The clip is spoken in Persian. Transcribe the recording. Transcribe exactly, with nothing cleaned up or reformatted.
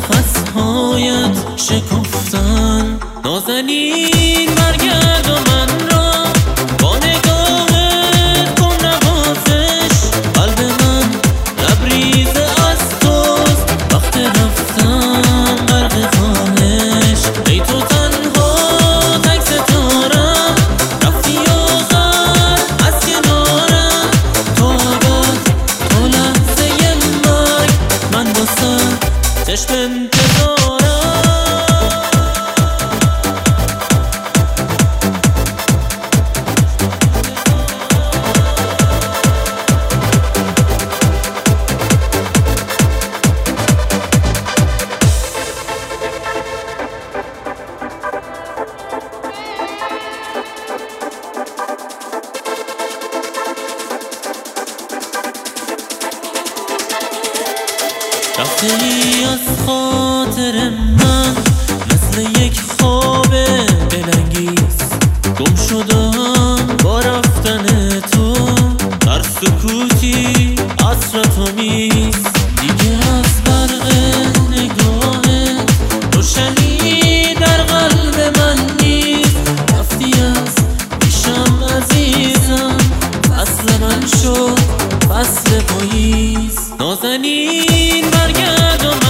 نفسهایت شکفتن. نازنین برگرد و من را با نگاهت کن نوازش. قلب من لبریز از توست، وقت رفتن غرق خواهش. ای تو تنها تک ستارم، رفتی و غرق از کنارم. تو ابد تو لحظه مرگ، من واسه چشم انتظارم. رفته ای از خاطر من مثل یک خواب دلانگیز. گم شدم با رفتن تو در سکوتی حسرت‌آمیز. دیگه از برق نگاهت روشنی در قلب من نیست. رفتی از پیشم عزیزم، فصل من شد فصل پاییز. نازنین برگرد و